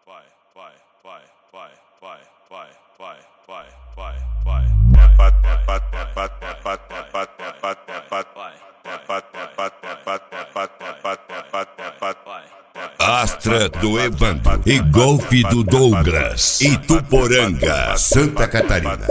Astra do Evandro e Golfe do Douglas, Ituporanga, Santa Catarina.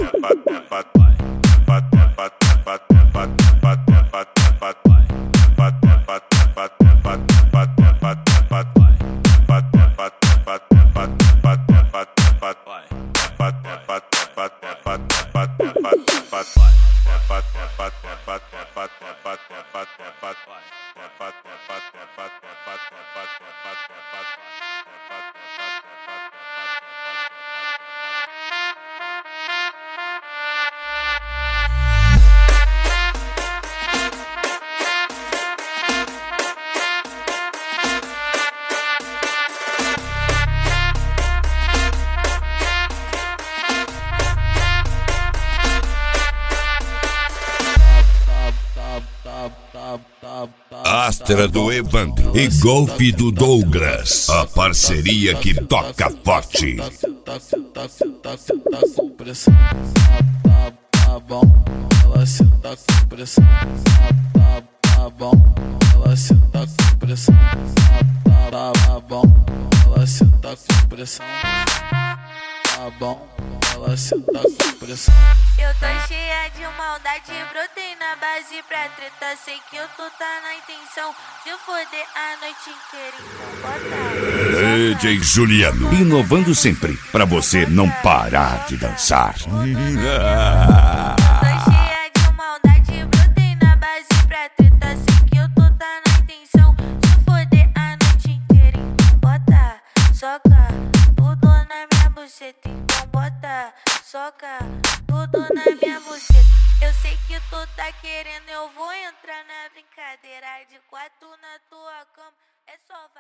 Astra do Evandro e Golfe do Douglas, a parceria que toca forte. Tá bom, ela se tá com pressão. Tá bom, ela se tá com pressão. Tá bom, ela se tá com pressão. Tá bom, ela se tá com pressão. Eu tô cheia de maldade, brotei na base pra treta. Sei que eu tô na intenção de foder a noite inteira. Então bota DJ Juliano, inovando sempre pra você não parar de dançar. Tô cheia de maldade, brotei na base pra treta. Sei que eu tô na intenção de foder a noite inteira. Então bota, soca tudo na minha buceta. Então bota, soca tudo na minha buceta. Eu sei que tu tá querendo, eu vou entrar na brincadeira. De quatro na tua cama, é só